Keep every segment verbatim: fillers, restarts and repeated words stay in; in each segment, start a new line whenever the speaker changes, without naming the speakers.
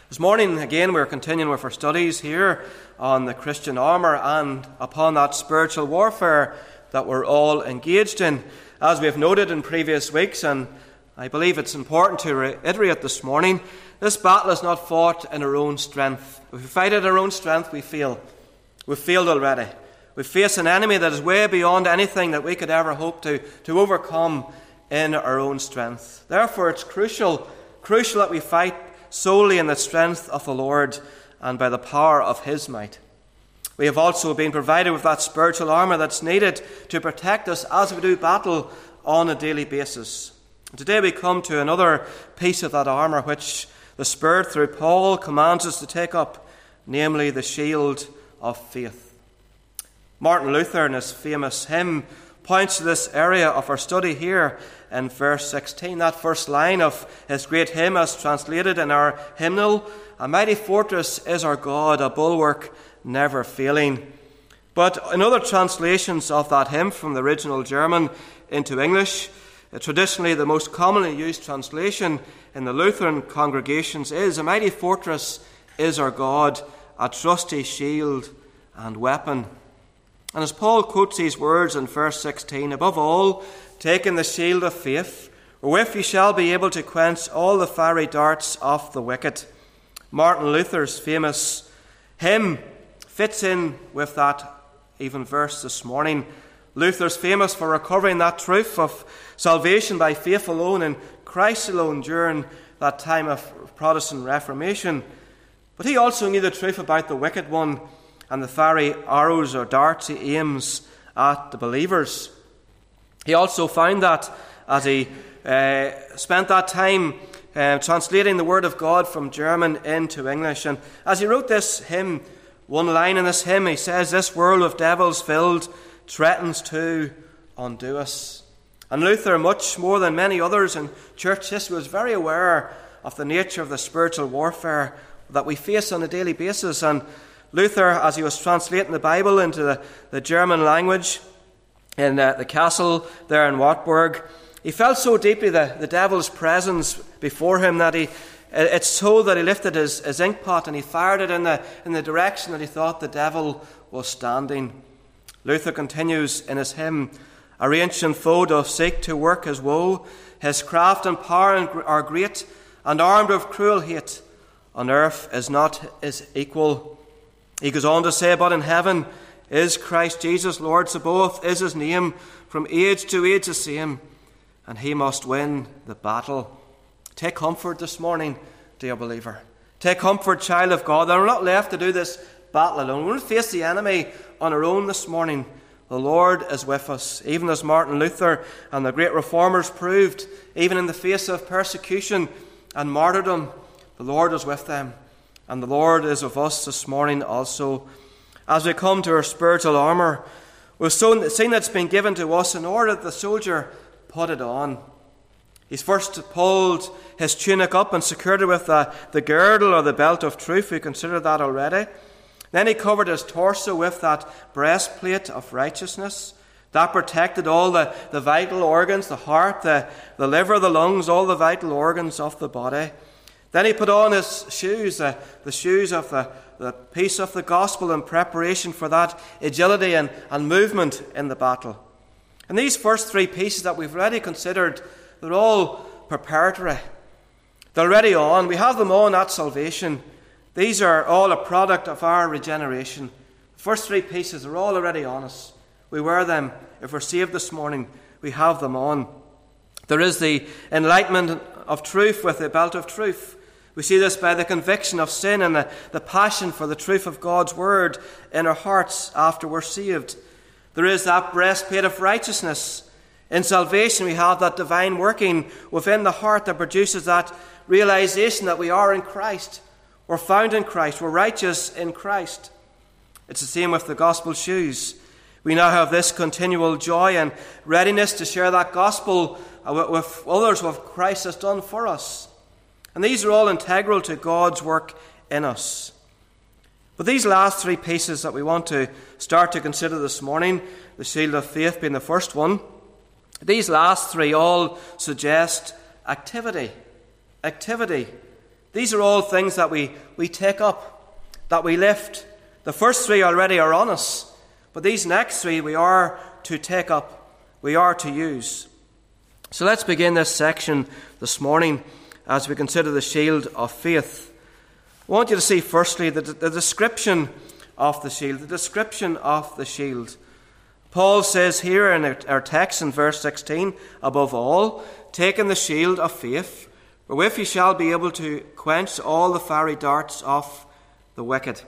This morning, again, we're continuing with our studies here on the Christian armour and upon that spiritual warfare that we're all engaged in. As we have noted in previous weeks, and I believe it's important to reiterate this morning, this battle is not fought in our own strength. If we fight in our own strength, we fail. We've failed already. We face an enemy that is way beyond anything that we could ever hope to, to overcome in our own strength. Therefore, it's crucial, crucial that we fight solely in the strength of the Lord and by the power of His might. We have also been provided with that spiritual armour that's needed to protect us as we do battle on a daily basis. Today we come to another piece of that armour which the Spirit through Paul commands us to take up, namely the shield of faith. Martin Luther in his famous hymn points to this area of our study here in verse sixteen, that first line of his great hymn as translated in our hymnal: "A mighty fortress is our God, a bulwark never failing." But in other translations of that hymn from the original German into English, traditionally the most commonly used translation in the Lutheran congregations is: "A mighty fortress is our God, a trusty shield and weapon." And as Paul quotes these words in verse sixteen, "Above all, taking the shield of faith, wherewith ye shall be able to quench all the fiery darts of the wicked." Martin Luther's famous hymn fits in with that even verse this morning. Luther's famous for recovering that truth of salvation by faith alone in Christ alone during that time of Protestant Reformation. But he also knew the truth about the wicked one and the fiery arrows or darts he aims at the believers. He also found that as he uh, spent that time uh, translating the Word of God from German into English. And as he wrote this hymn, one line in this hymn, he says, "This world with devils filled threatens to undo us." And Luther, much more than many others in church history, was very aware of the nature of the spiritual warfare that we face on a daily basis. And Luther, as he was translating the Bible into the, the German language in uh, the castle there in Wartburg, he felt so deeply the, the devil's presence before him that he, it's so that he lifted his, his ink pot and he fired it in the, in the direction that he thought the devil was standing. Luther continues in his hymn, "Our ancient foe doth seek to work his woe. His craft and power are great, and armed with cruel hate. On earth is not his equal." He goes on to say, "But in heaven is Christ Jesus Lord, so both is his name, from age to age the same, and he must win the battle." Take comfort this morning, dear believer. Take comfort, child of God, that we're not left to do this battle alone. We won't face the enemy on our own this morning. The Lord is with us, even as Martin Luther and the great reformers proved, even in the face of persecution and martyrdom. The Lord is with them, and the Lord is with us this morning also. As we come to our spiritual armour, we've seen that it's been given to us in order that the soldier put it on. He's first pulled his tunic up and secured it with the, the girdle or the belt of truth. We considered that already. Then he covered his torso with that breastplate of righteousness. That protected all the, the vital organs, the heart, the, the liver, the lungs, all the vital organs of the body. Then he put on his shoes, the, the shoes of the, the peace of the gospel in preparation for that agility and, and movement in the battle. And these first three pieces that we've already considered, they're all preparatory. They're already on. We have them on at salvation. These are all a product of our regeneration. The first three pieces are all already on us. We wear them. If we're saved this morning, we have them on. There is the enlightenment of truth with the belt of truth. We see this by the conviction of sin and the, the passion for the truth of God's word in our hearts after we're saved. There is that breastplate of righteousness. In salvation, we have that divine working within the heart that produces that realization that we are in Christ. We're found in Christ. We're righteous in Christ. It's the same with the gospel shoes. We now have this continual joy and readiness to share that gospel with others, what Christ has done for us. And these are all integral to God's work in us. But these last three pieces that we want to start to consider this morning, the shield of faith being the first one, these last three all suggest activity. Activity. These are all things that we, we take up, that we lift. The first three already are on us, but these next three we are to take up, we are to use. So let's begin this section this morning as we consider the shield of faith. I want you to see firstly the, the description of the shield, the description of the shield. Paul says here in our text in verse sixteen, above all, taking the shield of faith, wherewith ye shall be able to quench all the fiery darts of the wicked.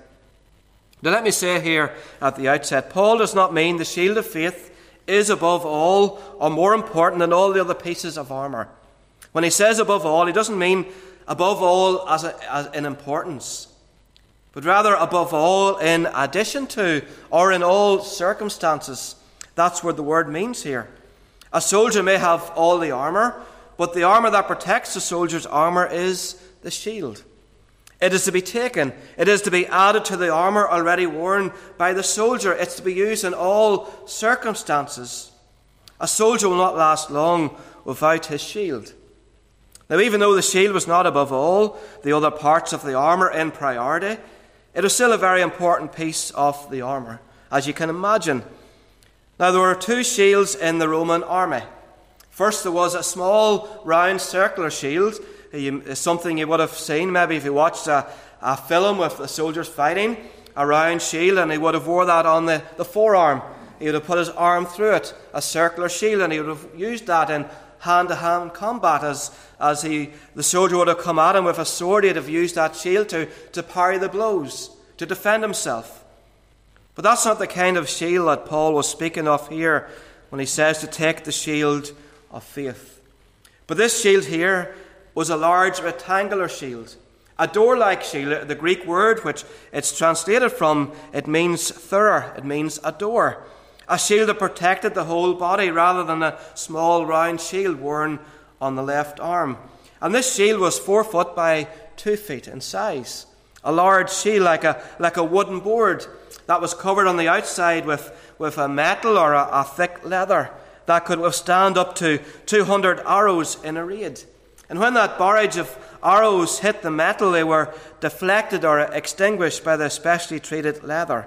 Now let me say here at the outset, Paul does not mean the shield of faith is above all or more important than all the other pieces of armour. When he says above all, he doesn't mean above all as, a, as in importance, but rather above all in addition to or in all circumstances. That's what the word means here. A soldier may have all the armour, but the armour that protects the soldier's armour is the shield. It is to be taken. It is to be added to the armour already worn by the soldier. It's to be used in all circumstances. A soldier will not last long without his shield. Now, even though the shield was not above all the other parts of the armour in priority, it was still a very important piece of the armour, as you can imagine. Now, there were two shields in the Roman army. First, there was a small, round, circular shield. It's something you would have seen maybe if you watched a, a film with the soldiers fighting, a round shield, and he would have wore that on the, the forearm. He would have put his arm through it, a circular shield, and he would have used that in hand-to-hand combat as, as he, the soldier would have come at him with a sword. He'd have used that shield to, to parry the blows, to defend himself. But that's not the kind of shield that Paul was speaking of here when he says to take the shield of faith. But this shield here was a large rectangular shield, a door-like shield. The Greek word which it's translated from, it means thura, it means a door. A shield that protected the whole body rather than a small round shield worn on the left arm. And this shield was four foot by two feet in size. A large shield like a, like a wooden board that was covered on the outside with, with a metal or a, a thick leather that could withstand up to two hundred arrows in a raid. And when that barrage of arrows hit the metal, they were deflected or extinguished by the specially treated leather.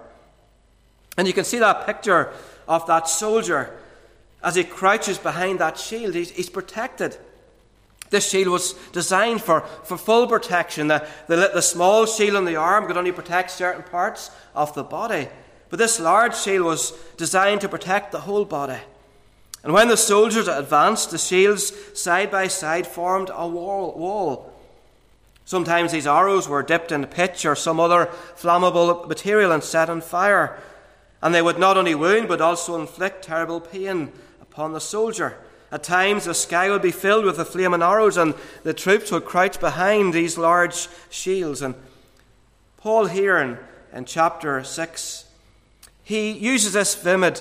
And you can see that picture of that soldier as he crouches behind that shield. He's, he's protected. This shield was designed for, for full protection. The, the, the small shield on the arm could only protect certain parts of the body. But this large shield was designed to protect the whole body. And when the soldiers advanced, the shields side by side formed a wall. wall. Sometimes these arrows were dipped in pitch or some other flammable material and set on fire. And they would not only wound but also inflict terrible pain upon the soldier. At times the sky would be filled with the flaming arrows and the troops would crouch behind these large shields. And Paul here in, in chapter six, he uses this vivid,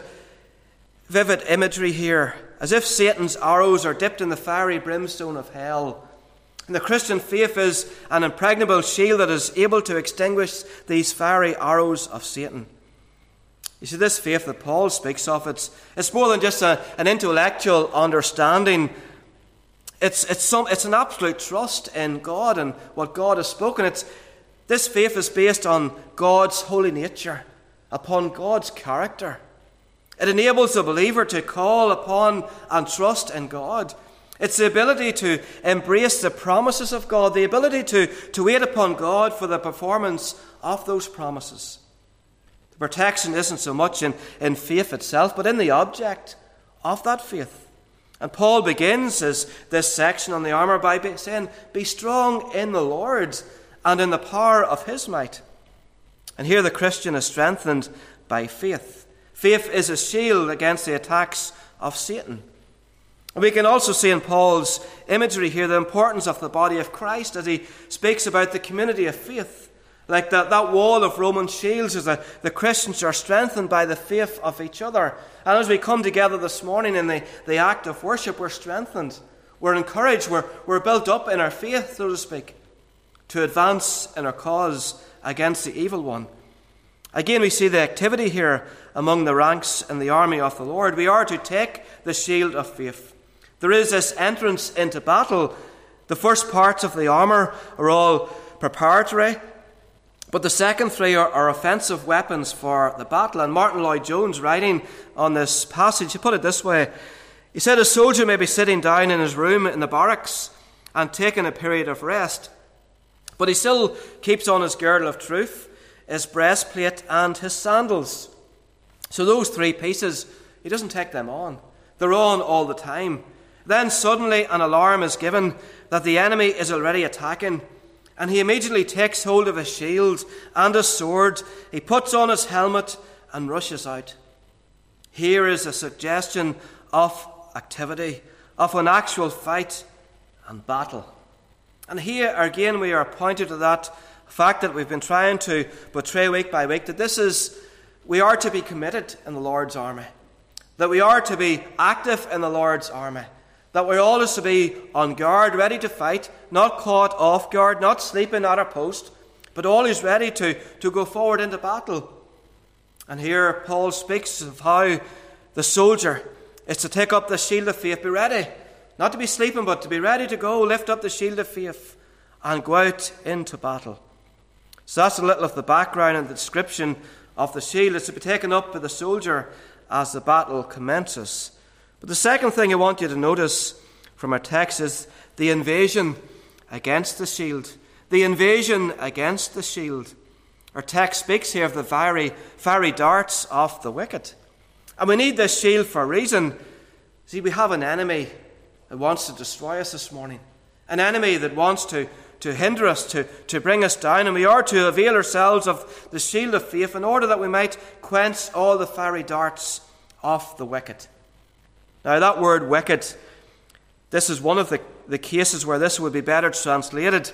vivid imagery here, as if Satan's arrows are dipped in the fiery brimstone of hell. And the Christian faith is an impregnable shield that is able to extinguish these fiery arrows of Satan. You see, this faith that Paul speaks of, it's, it's more than just a, an intellectual understanding. It's, it's, some, it's an absolute trust in God and what God has spoken. It's, this faith is based on God's holy nature, upon God's character. It enables the believer to call upon and trust in God. It's the ability to embrace the promises of God, the ability to, to wait upon God for the performance of those promises. The protection isn't so much in, in faith itself, but in the object of that faith. And Paul begins his, this section on the armour by saying, "Be strong in the Lord and in the power of his might." And here the Christian is strengthened by faith. Faith is a shield against the attacks of Satan. And we can also see in Paul's imagery here the importance of the body of Christ as he speaks about the community of faith. Like that, that wall of Roman shields, as the, the Christians are strengthened by the faith of each other. And as we come together this morning in the, the act of worship, we're strengthened. We're encouraged. We're, we're built up in our faith, so to speak, to advance in our cause against the evil one. Again, we see the activity here among the ranks in the army of the Lord. We are to take the shield of faith. There is this entrance into battle The first parts of the armour are all preparatory, but the second three are, are offensive weapons for the battle. And Martin Lloyd-Jones, writing on this passage, he put it this way. He said, a soldier may be sitting down in his room in the barracks and taking a period of rest, but he still keeps on his girdle of truth, his breastplate, and his sandals. So those three pieces, he doesn't take them on. They're on all the time. Then suddenly an alarm is given that the enemy is already attacking, and he immediately takes hold of his shield and his sword. He puts on his helmet and rushes out. Here is a suggestion of activity, of an actual fight and battle. And here again we are pointed to that fact that we've been trying to portray week by week, that this is, we are to be committed in the Lord's army, that we are to be active in the Lord's army, that we're always to be on guard, ready to fight, not caught off guard, not sleeping at our post, but always ready to, to go forward into battle. And here Paul speaks of how the soldier is to take up the shield of faith, be ready, not to be sleeping, but to be ready to go, lift up the shield of faith and go out into battle. So that's a little of the background and the description of the shield. It's to be taken up by the soldier as the battle commences. But the second thing I want you to notice from our text is the invasion against the shield. The invasion against the shield. Our text speaks here of the fiery, fiery darts of the wicked. And we need this shield for a reason. See, we have an enemy that wants to destroy us this morning. An enemy that wants to, to hinder us, to, to bring us down. And we are to avail ourselves of the shield of faith in order that we might quench all the fiery darts of the wicked. Now that word wicked, this is one of the, the cases where this would be better translated.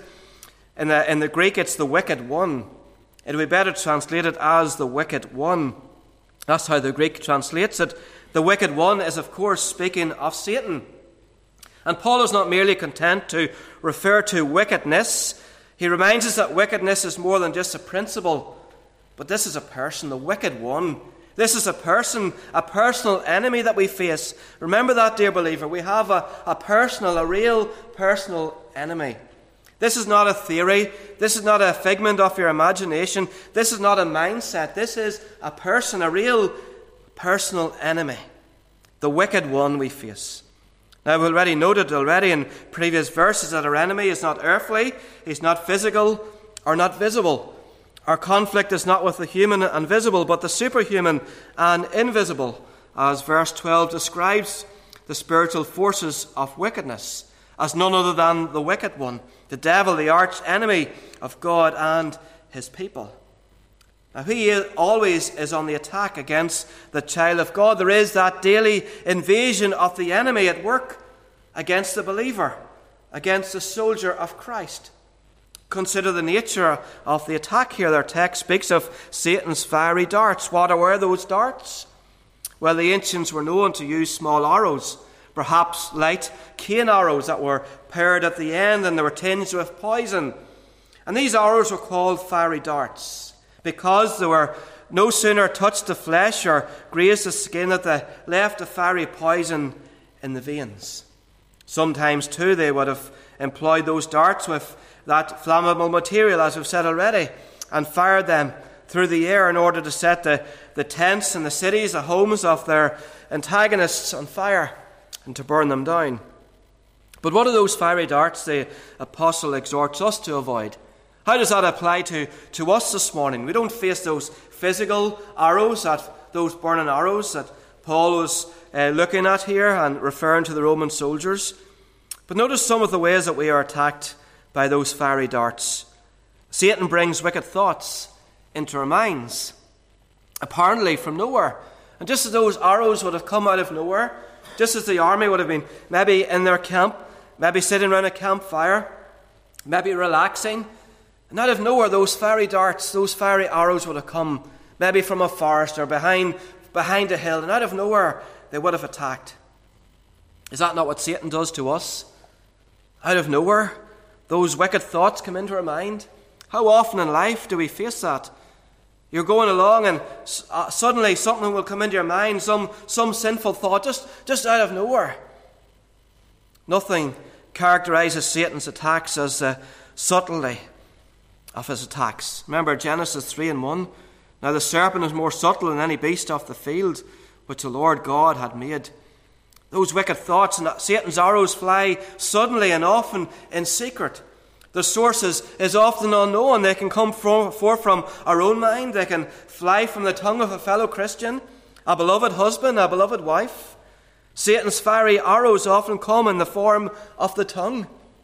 In the, in the Greek, it's the wicked one. It would be better translated as the wicked one. That's how the Greek translates it. The wicked one is, of course, speaking of Satan. And Paul is not merely content to refer to wickedness. He reminds us that wickedness is more than just a principle, but this is a person, the wicked one. This is a person, a personal enemy that we face. Remember that, dear believer. We have a, a personal, a real personal enemy. This is not a theory. This is not a figment of your imagination. This is not a mindset. This is a person, a real personal enemy. The wicked one we face. Now, we've already noted already in previous verses that our enemy is not earthly, he's not physical, or not visible. Our conflict is not with the human and visible, but the superhuman and invisible, as verse twelve describes the spiritual forces of wickedness, as none other than the wicked one, the devil, the arch enemy of God and his people. Now, he always is on the attack against the child of God. There is that daily invasion of the enemy at work against the believer, against the soldier of Christ. Consider the nature of the attack here. Their text speaks of Satan's fiery darts. What were those darts? Well, the ancients were known to use small arrows, perhaps light cane arrows that were paired at the end and they were tinged with poison. And these arrows were called fiery darts because they were no sooner touched the flesh or grazed the skin that they left a fiery poison in the veins. Sometimes, too, they would have employed those darts with that flammable material, as we've said already, and fired them through the air in order to set the, the tents and the cities, the homes of their antagonists on fire and to burn them down. But what are those fiery darts the apostle exhorts us to avoid? How does that apply to, to us this morning? We don't face those physical arrows, that, those burning arrows that Paul was uh, looking at here and referring to the Roman soldiers. But notice some of the ways that we are attacked by those fiery darts. Satan brings wicked thoughts into our minds, apparently from nowhere. And just as those arrows would have come out of nowhere, just as the army would have been maybe in their camp, maybe sitting around a campfire, maybe relaxing, and out of nowhere those fiery darts, those fiery arrows would have come, maybe from a forest or behind, behind a hill, and out of nowhere they would have attacked. Is that not what Satan does to us? Out of nowhere, those wicked thoughts come into our mind. How often in life do we face that? You're going along and uh, suddenly something will come into your mind, some, some sinful thought, just, just out of nowhere. Nothing characterizes Satan's attacks as the subtlety of his attacks. Remember Genesis three and one. Now the serpent is more subtle than any beast of the field which the Lord God had made. Those wicked thoughts and Satan's arrows fly suddenly and often in secret. The source is, is often unknown. They can come from, forth from our own mind. They can fly from the tongue of a fellow Christian, a beloved husband, a beloved wife. Satan's fiery arrows often come in the form of the tongue.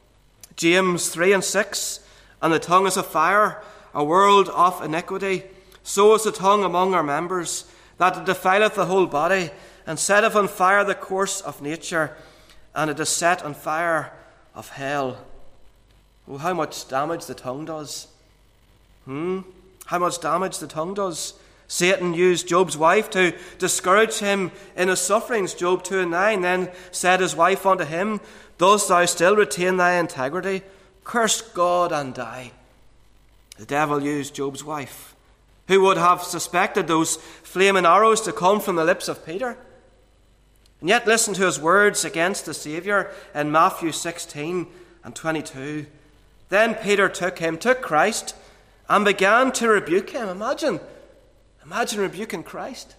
James three and six, and the tongue is a fire, a world of iniquity. So is the tongue among our members, that it defileth the whole body, and setteth on fire the course of nature, and it is set on fire of hell. Oh, how much damage the tongue does. Hmm? How much damage the tongue does. Satan used Job's wife to discourage him in his sufferings. Job two and nine. Then said his wife unto him, Dost thou still retain thy integrity? Curse God and die. The devil used Job's wife. Who would have suspected those flaming arrows to come from the lips of Peter? And yet listen to his words against the Saviour in Matthew sixteen and twenty-two. Then Peter took him, took Christ, and began to rebuke him. Imagine, imagine rebuking Christ.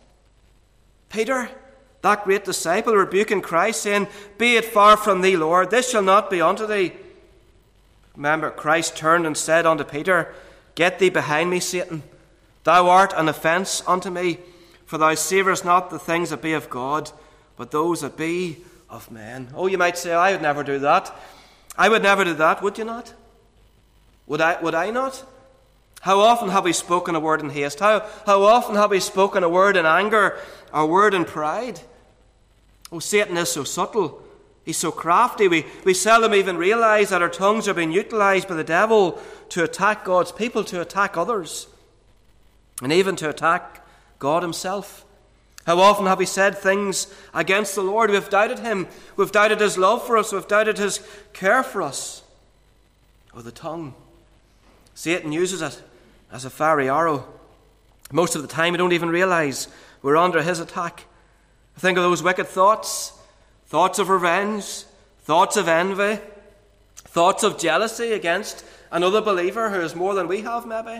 Peter, that great disciple, rebuking Christ, saying, Be it far from thee, Lord, this shall not be unto thee. Remember, Christ turned and said unto Peter, Get thee behind me, Satan. Thou art an offence unto me, for thou savourest not the things that be of God, but those that be of men. Oh, you might say, I would never do that. I would never do that, would you not? Would I, would I not? How often have we spoken a word in haste? How, how often have we spoken a word in anger, or a word in pride? Oh, Satan is so subtle. He's so crafty. We, we seldom even realize that our tongues are being utilized by the devil to attack God's people, to attack others, and even to attack God himself. How often have we said things against the Lord? We've doubted him. We've doubted his love for us. We've doubted his care for us. Oh, the tongue. Satan uses it as a fiery arrow. Most of the time we don't even realize we're under his attack. Think of those wicked thoughts. Thoughts of revenge. Thoughts of envy. Thoughts of jealousy against another believer who is more than we have, maybe.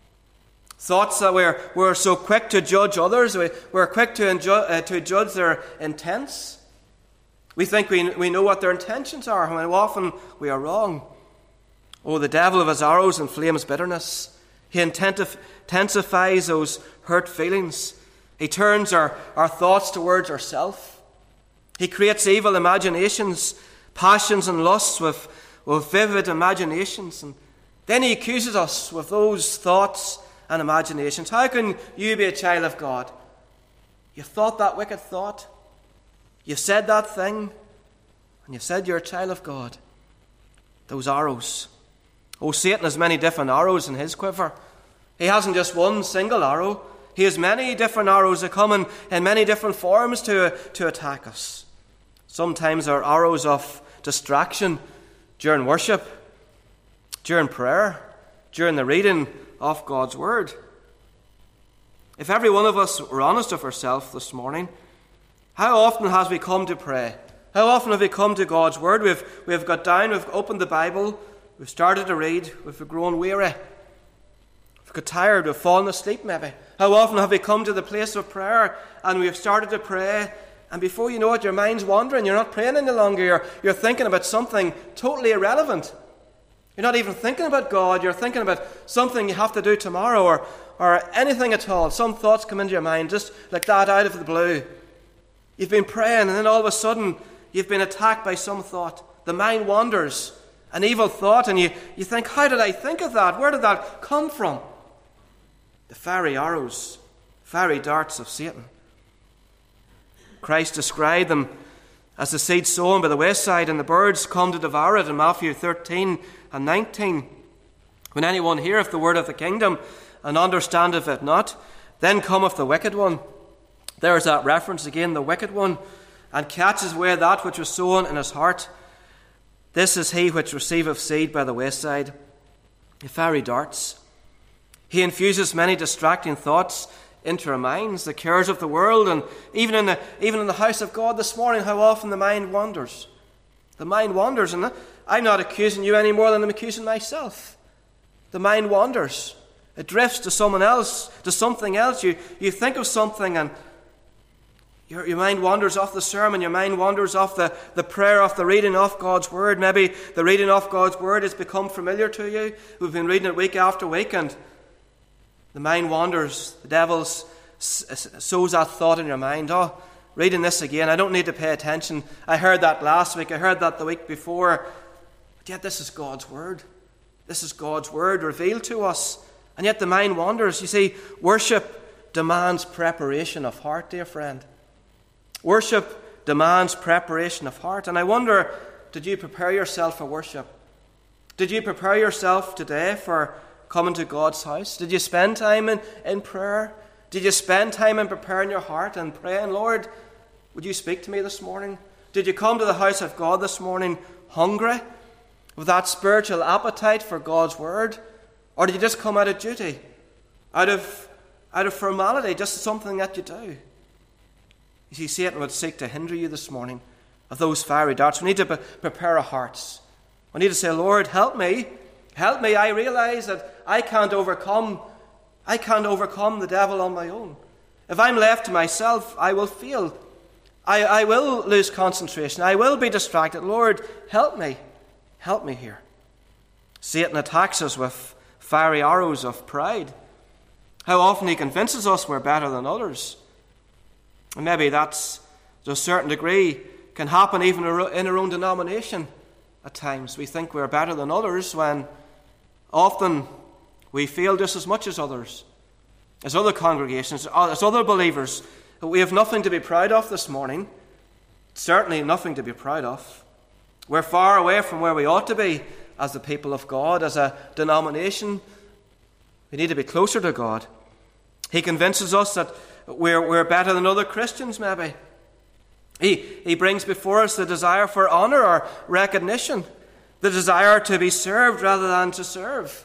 Thoughts that we're, we're so quick to judge others. We, we're quick to, enju- uh, to judge their intents. We think we, we know what their intentions are, when often we are wrong. Oh, the devil of his arrows inflames bitterness. He intensifies those hurt feelings. He turns our, our thoughts towards ourselves. He creates evil imaginations, passions and lusts with, with vivid imaginations. And then he accuses us with those thoughts and imaginations. How can you be a child of God? You thought that wicked thought. You said that thing. And you said you're a child of God. Those arrows. Oh, Satan has many different arrows in his quiver. He hasn't just one single arrow. He has many different arrows that come in, in many different forms to, to attack us. Sometimes they're arrows of distraction during worship, during prayer, during the reading of God's Word. If every one of us were honest with ourselves this morning, how often has we come to pray? How often have we come to God's Word? We've, we've got down, we've opened the Bible, we've started to read, we've grown weary. We've got tired, we've fallen asleep maybe. How often have we come to the place of prayer and we've started to pray, and before you know it, your mind's wandering, you're not praying any longer, you're, you're thinking about something totally irrelevant. You're not even thinking about God, you're thinking about something you have to do tomorrow, or, or anything at all. Some thoughts come into your mind just like that out of the blue. You've been praying, and then all of a sudden you've been attacked by some thought. The mind wanders, an evil thought, and you, you think, how did I think of that? Where did that come from? The fiery arrows, fiery darts of Satan. Christ described them as the seed sown by the wayside, and the birds come to devour it in Matthew thirteen and nineteen. When anyone heareth the word of the kingdom and understandeth it not, then cometh the wicked one. There's that reference again, the wicked one, and catches away that which was sown in his heart. This is he which receiveth seed by the wayside. The fiery darts. He infuses many distracting thoughts into our minds, the cares of the world, and even in the even in the house of God this morning, how often the mind wanders. The mind wanders, and I'm not accusing you any more than I'm accusing myself. The mind wanders. It drifts to someone else, to something else. You, you think of something and your, your mind wanders off the sermon. Your mind wanders off the, the prayer, off the reading of God's Word. Maybe the reading of God's Word has become familiar to you. We've been reading it week after week, and the mind wanders. The devil sows that thought in your mind. Oh, reading this again, I don't need to pay attention. I heard that last week. I heard that the week before. But yet this is God's Word. This is God's Word revealed to us. And yet the mind wanders. You see, worship demands preparation of heart, dear friend. Worship demands preparation of heart. And I wonder, did you prepare yourself for worship? Did you prepare yourself today for coming to God's house? Did you spend time in, in prayer? Did you spend time in preparing your heart and praying, Lord, would you speak to me this morning? Did you come to the house of God this morning hungry, with that spiritual appetite for God's Word? Or did you just come out of duty, out of, out of formality, just something that you do? You see, Satan would seek to hinder you this morning of those fiery darts. We need to be, prepare our hearts. We need to say, Lord, help me. Help me. I realize that I can't overcome, I can't overcome the devil on my own. If I'm left to myself, I will fail. I, I will lose concentration. I will be distracted. Lord, help me. Help me here. Satan attacks us with fiery arrows of pride. How often he convinces us we're better than others. And maybe that's, to a certain degree, can happen even in our own denomination at times. We think we're better than others when often we fail just as much as others, as other congregations, as other believers. We have nothing to be proud of this morning. Certainly nothing to be proud of. We're far away from where we ought to be as the people of God, as a denomination. We need to be closer to God. He convinces us that we're, we're better than other Christians, maybe. He, he brings before us the desire for honour or recognition, the desire to be served rather than to serve.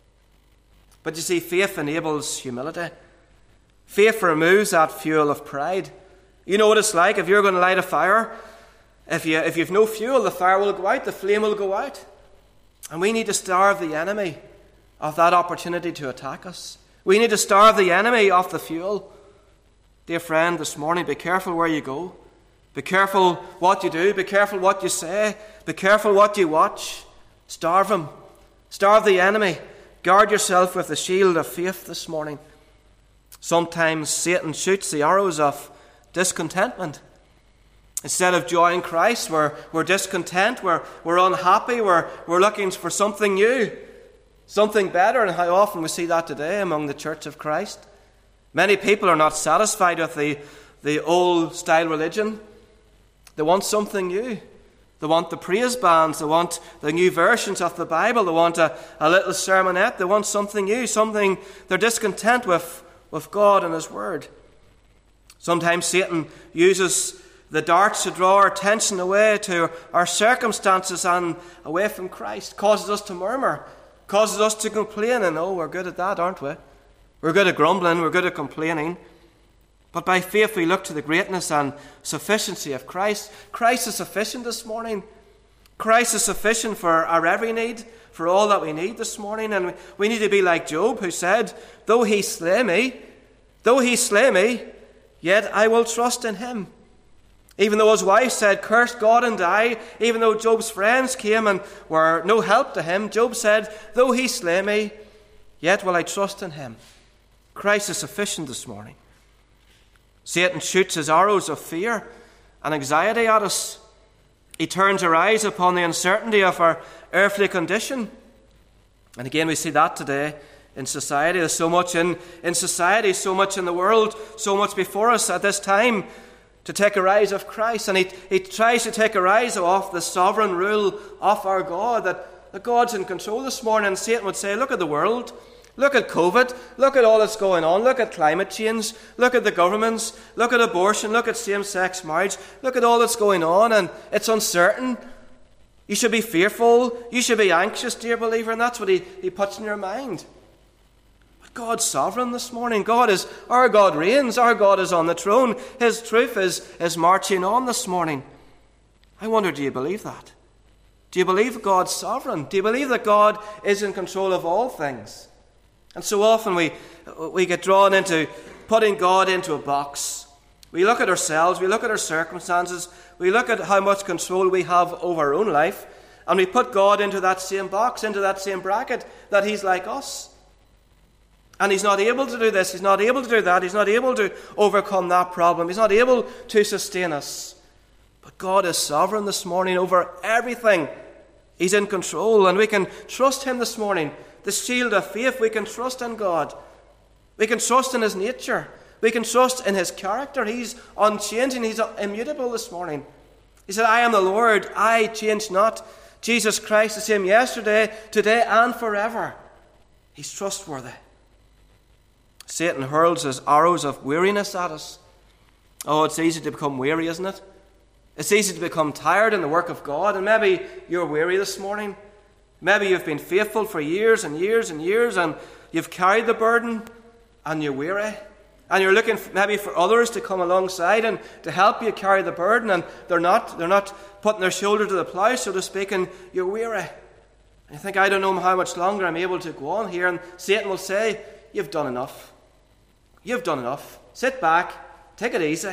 But you see, faith enables humility. Faith removes that fuel of pride. You know what it's like if you're going to light a fire. If you if you've no fuel, the fire will go out, the flame will go out. And we need to starve the enemy of that opportunity to attack us. We need to starve the enemy of the fuel. Dear friend, this morning, be careful where you go. Be careful what you do. Be careful what you say. Be careful what you watch. Starve him. Starve the enemy. Guard yourself with the shield of faith this morning. Sometimes Satan shoots the arrows of discontentment. Instead of joy in Christ, we're, we're discontent, we're, we're unhappy, we're, we're looking for something new, something better. And how often we see that today among the Church of Christ. Many people are not satisfied with the, the old-style religion. They want something new. They want the praise bands. They want the new versions of the Bible. They want a, a little sermonette. They want something new, something they're discontent with, with God and His Word. Sometimes Satan uses the darts to draw our attention away to our circumstances and away from Christ. Causes us to murmur. Causes us to complain. And oh, we're good at that, aren't we? We're good at grumbling. We're good at complaining. But by faith we look to the greatness and sufficiency of Christ. Christ is sufficient this morning. Christ is sufficient for our every need, for all that we need this morning. And we need to be like Job, who said, Though he slay me, though he slay me, yet I will trust in him. Even though his wife said, Curse God and die, even though Job's friends came and were no help to him, Job said, Though he slay me, yet will I trust in him. Christ is sufficient this morning. Satan shoots his arrows of fear and anxiety at us. He turns our eyes upon the uncertainty of our earthly condition. And again, we see that today in society. There's so much in, in society, so much in the world, so much before us at this time to take our eyes off Christ. And he, he tries to take our eyes off the sovereign rule of our God, that, that God's in control this morning. And Satan would say, look at the world. Look at COVID. Look at all that's going on. Look at climate change. Look at the governments. Look at abortion. Look at same-sex marriage. Look at all that's going on, and it's uncertain. You should be fearful. You should be anxious, dear believer, and that's what he, he puts in your mind. But God's sovereign this morning. God is, our God reigns. Our God is on the throne. His truth is, is marching on this morning. I wonder, do you believe that? Do you believe God's sovereign? Do you believe that God is in control of all things? And so often we, we get drawn into putting God into a box. We look at ourselves, we look at our circumstances, we look at how much control we have over our own life, and we put God into that same box, into that same bracket, that he's like us. And he's not able to do this, he's not able to do that, he's not able to overcome that problem, he's not able to sustain us. But God is sovereign this morning over everything. He's in control, and we can trust him this morning. The shield of faith, we can trust in God. We can trust in his nature. We can trust in his character. He's unchanging, he's immutable this morning. He said, I am the Lord, I change not. Jesus Christ the same yesterday, today, and forever. He's trustworthy. Satan hurls his arrows of weariness at us. Oh, it's easy to become weary, isn't it? It's easy to become tired in the work of God, and maybe you're weary this morning. Maybe you've been faithful for years and years and years, and you've carried the burden, and you're weary. And you're looking maybe for others to come alongside and to help you carry the burden, and they're not, they're not putting their shoulder to the plough, so to speak, and you're weary. And you think, I don't know how much longer I'm able to go on here, and Satan will say, you've done enough. You've done enough. Sit back, take it easy.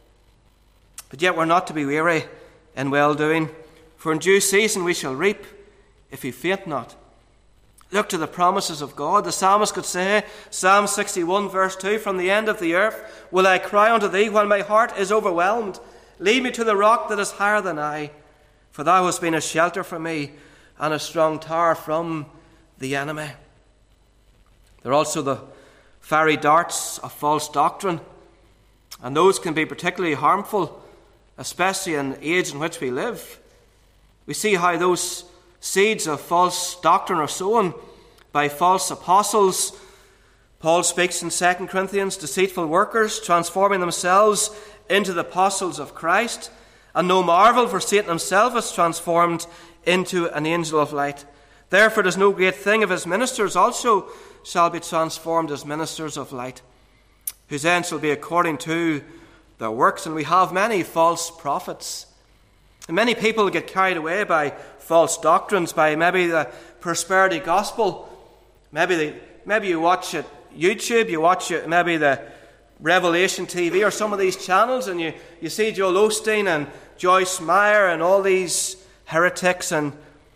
But yet we're not to be weary in well-doing, for in due season we shall reap, if we faint not. Look to the promises of God. The psalmist could say, Psalm sixty-one verse two, from the end of the earth will I cry unto thee while my heart is overwhelmed. Lead me to the rock that is higher than I, for thou hast been a shelter for me and a strong tower from the enemy. There are also the fiery darts of false doctrine, and those can be particularly harmful, especially in the age in which we live. We see how those seeds of false doctrine are sown by false apostles. Paul speaks in Second Corinthians, deceitful workers, transforming themselves into the apostles of Christ. And no marvel, for Satan himself is transformed into an angel of light. Therefore it is no great thing if his ministers also shall be transformed as ministers of light, whose end shall be according to their works. And we have many false prophets. And many people get carried away by false doctrines, by maybe the prosperity gospel. Maybe the, maybe you watch it YouTube, you watch it, maybe the Revelation T V or some of these channels, and you, you see Joel Osteen and Joyce Meyer and all these heretics, and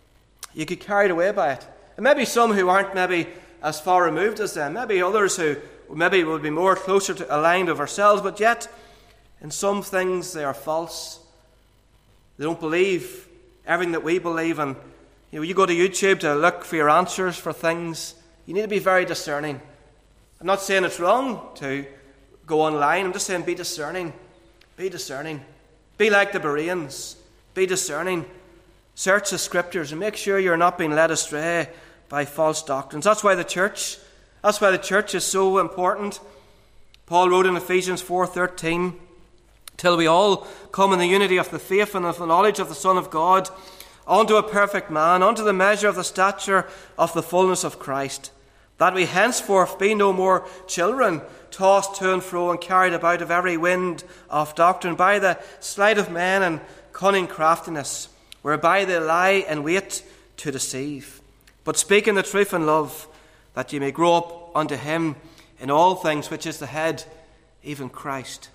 you get carried away by it. And maybe some who aren't maybe as far removed as them, maybe others who maybe would be more closer to aligned of ourselves, but yet in some things they are false. They don't believe everything that we believe. And you know, you go to YouTube to look for your answers for things. You need to be very discerning. I'm not saying it's wrong to go online. I'm just saying be discerning. Be discerning. Be like the Bereans. Be discerning. Search the scriptures and make sure you're not being led astray by false doctrines. That's why the church, that's why the church is so important. Paul wrote in Ephesians four thirteen, till we all come in the unity of the faith and of the knowledge of the Son of God, unto a perfect man, unto the measure of the stature of the fullness of Christ, that we henceforth be no more children, tossed to and fro and carried about of every wind of doctrine, by the sleight of men and cunning craftiness, whereby they lie in wait to deceive. But speaking the truth in love, that ye may grow up unto him in all things, which is the head, even Christ.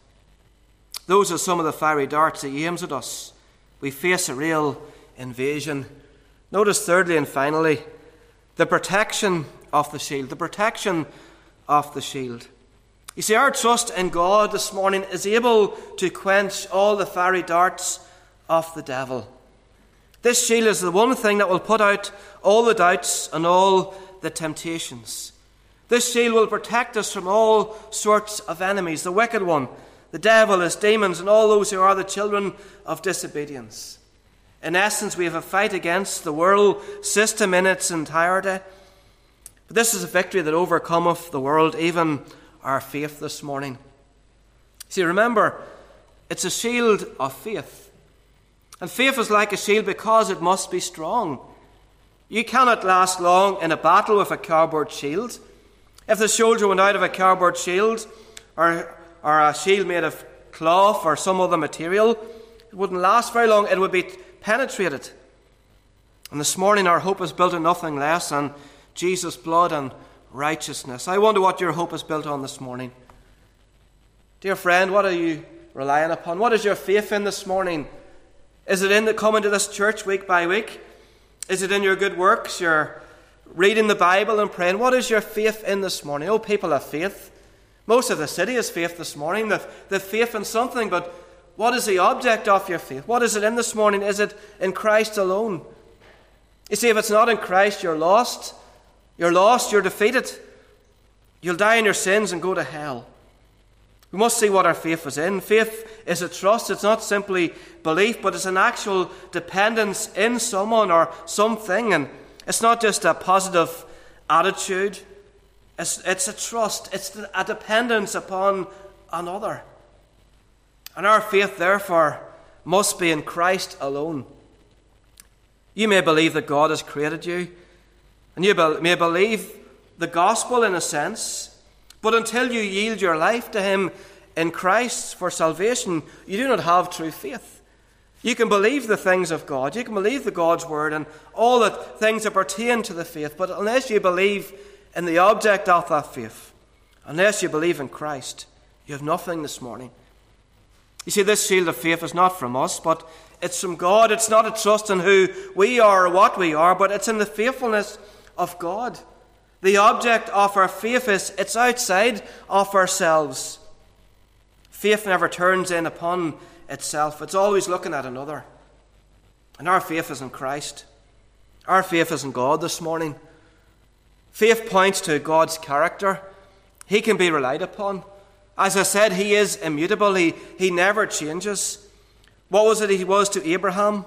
Those are some of the fiery darts he aims at us. We face a real invasion. Notice thirdly and finally, the protection of the shield. The protection of the shield. You see, our trust in God this morning is able to quench all the fiery darts of the devil. This shield is the one thing that will put out all the doubts and all the temptations. This shield will protect us from all sorts of enemies, the wicked one, the devil, his demons, and all those who are the children of disobedience. In essence, we have a fight against the world system in its entirety. But this is a victory that overcometh the world, even our faith this morning. See, remember, it's a shield of faith. And faith is like a shield because it must be strong. You cannot last long in a battle with a cardboard shield. If the soldier went out of a cardboard shield, or or a shield made of cloth or some other material, it wouldn't last very long. It would be penetrated. And this morning our hope is built on nothing less than Jesus' blood and righteousness. I wonder what your hope is built on this morning. Dear friend, what are you relying upon? What is your faith in this morning? Is it in the coming to this church week by week? Is it in your good works, your reading the Bible and praying? What is your faith in this morning? Oh, people have faith. Most of the city has faith this morning. They've, they've faith in something, but what is the object of your faith? What is it in this morning? Is it in Christ alone? You see, if it's not in Christ, you're lost. You're lost, you're defeated. You'll die in your sins and go to hell. We must see what our faith is in. Faith is a trust. It's not simply belief, but it's an actual dependence in someone or something. And it's not just a positive attitude. It's, it's a trust. It's a dependence upon another. And our faith, therefore, must be in Christ alone. You may believe that God has created you, and you may believe the gospel in a sense, but until you yield your life to Him in Christ for salvation, you do not have true faith. You can believe the things of God, you can believe the God's word and all the things that pertain to the faith, but unless you believe in the object of that faith, unless you believe in Christ, you have nothing this morning. You see, this shield of faith is not from us, but it's from God. It's not a trust in who we are or what we are, but it's in the faithfulness of God. The object of our faith is, it's outside of ourselves. Faith never turns in upon itself. It's always looking at another. And our faith is in Christ. Our faith is in God this morning. Faith points to God's character. He can be relied upon. As I said, He is immutable. He, he never changes. What was it He was to Abraham?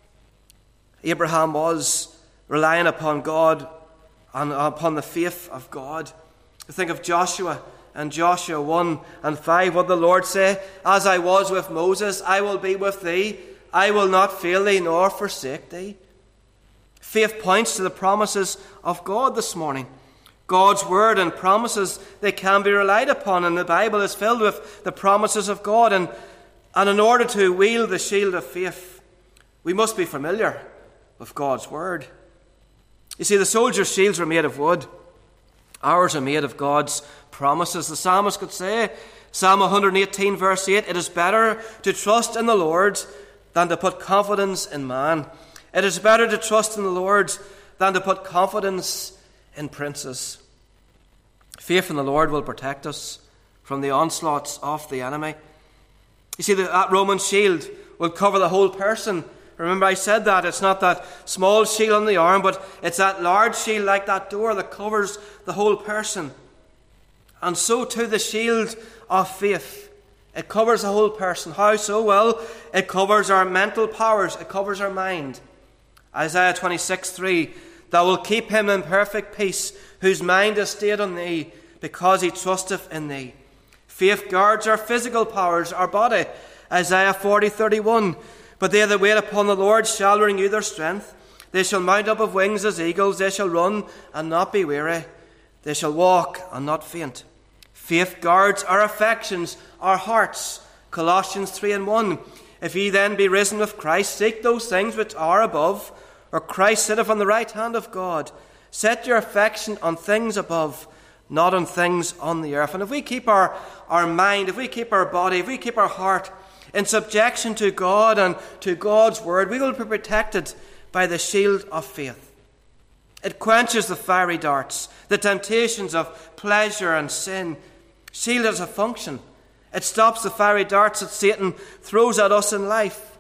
Abraham was relying upon God and upon the faith of God. Think of Joshua and Joshua one and five. What did the Lord say? As I was with Moses, I will be with thee. I will not fail thee nor forsake thee. Faith points to the promises of God this morning. God's word and promises, they can be relied upon, and the Bible is filled with the promises of God. And, and in order to wield the shield of faith, we must be familiar with God's word. You see, the soldiers' shields were made of wood. Ours are made of God's promises. The psalmist could say, Psalm one eighteen, verse eight, it is better to trust in the Lord than to put confidence in man. It is better to trust in the Lord than to put confidence in princes. Faith in the Lord will protect us from the onslaughts of the enemy. You see, that Roman shield will cover the whole person. Remember, I said that. It's not that small shield on the arm, but it's that large shield like that door that covers the whole person. And so too the shield of faith. It covers the whole person. How so? Well, it covers our mental powers. It covers our mind. Isaiah twenty-six three, Thou wilt keep him in perfect peace, whose mind is stayed on thee, because he trusteth in thee. Faith guards our physical powers, our body. Isaiah forty thirty-one, But they that wait upon the Lord shall renew their strength. They shall mount up of wings as eagles. They shall run and not be weary. They shall walk and not faint. Faith guards our affections, our hearts. Colossians three and one, If ye then be risen with Christ, seek those things which are above, where Christ sitteth on the right hand of God. Set your affection on things above, not on things on the earth. And if we keep our, our mind, if we keep our body, if we keep our heart in subjection to God and to God's word, we will be protected by the shield of faith. It quenches the fiery darts, the temptations of pleasure and sin. Shield has a function. It stops the fiery darts that Satan throws at us in life.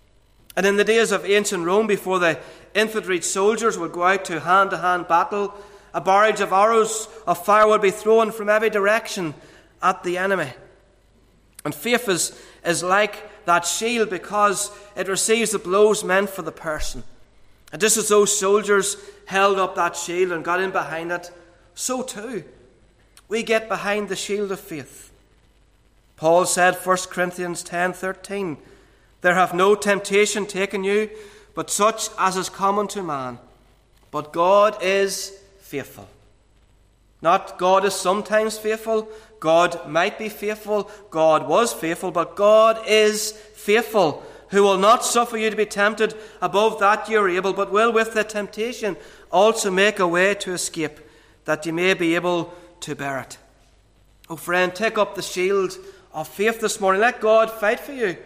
And in the days of ancient Rome, before the infantry soldiers would go out to hand-to-hand battle, a barrage of arrows of fire would be thrown from every direction at the enemy. And faith is, is like that shield because it receives the blows meant for the person. And just as those soldiers held up that shield and got in behind it, so too we get behind the shield of faith. Paul said, First Corinthians ten thirteen, There hath no temptation taken you, but such as is common to man. But God is faithful. Not God is sometimes faithful. God might be faithful. God was faithful. But God is faithful, who will not suffer you to be tempted above that you are able, but will with the temptation also make a way to escape, that you may be able to bear it. Oh friend, take up the shield of faith this morning. Let God fight for you.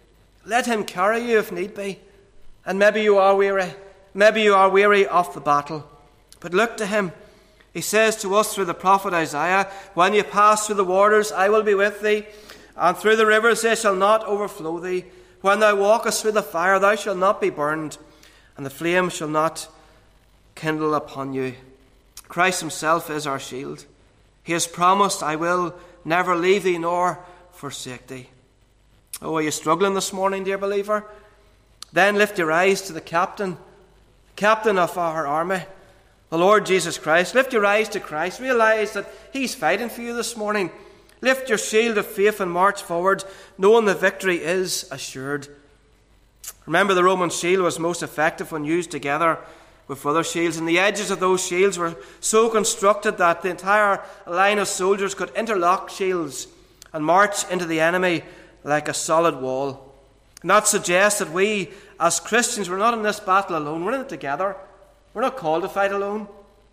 Let him carry you if need be. And maybe you are weary. Maybe you are weary of the battle. But look to him. He says to us through the prophet Isaiah, when you pass through the waters, I will be with thee, and through the rivers they shall not overflow thee. When thou walkest through the fire, thou shalt not be burned, and the flame shall not kindle upon you. Christ himself is our shield. He has promised, I will never leave thee nor forsake thee. Oh, are you struggling this morning, dear believer? Then lift your eyes to the captain, captain of our army, the Lord Jesus Christ. Lift your eyes to Christ. Realize that he's fighting for you this morning. Lift your shield of faith and march forward, knowing the victory is assured. Remember, the Roman shield was most effective when used together with other shields, and the edges of those shields were so constructed that the entire line of soldiers could interlock shields and march into the enemy like a solid wall. And that suggests that we, as Christians, we're not in this battle alone. We're in it together. We're not called to fight alone.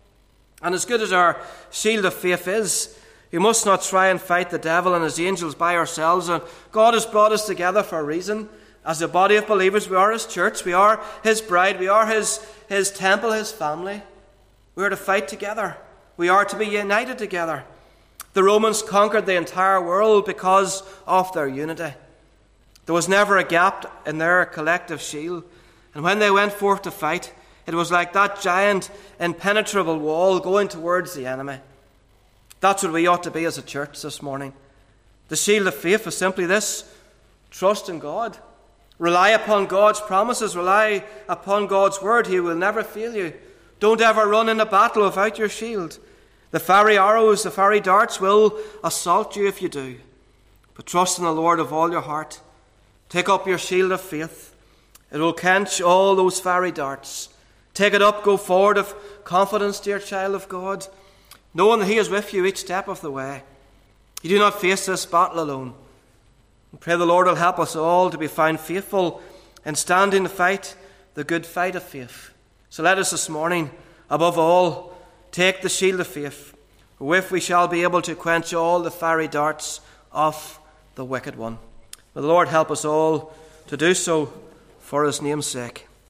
And as good as our shield of faith is, we must not try and fight the devil and his angels by ourselves. And God has brought us together for a reason. As a body of believers, we are his church. We are his bride. We are his, his temple, his family. We are to fight together. We are to be united together. The Romans conquered the entire world because of their unity. There was never a gap in their collective shield. And when they went forth to fight, it was like that giant, impenetrable wall going towards the enemy. That's what we ought to be as a church this morning. The shield of faith is simply this: trust in God. Rely upon God's promises. Rely upon God's word. He will never fail you. Don't ever run in a battle without your shield. The fiery arrows, the fiery darts will assault you if you do. But trust in the Lord of all your heart. Take up your shield of faith. It will quench all those fiery darts. Take it up, go forward of confidence, dear child of God, knowing that he is with you each step of the way. You do not face this battle alone. And pray the Lord will help us all to be found faithful in standing to fight the good fight of faith. So let us this morning, above all, take the shield of faith, wherewith we shall be able to quench all the fiery darts of the wicked one. May the Lord help us all to do so for his name's sake.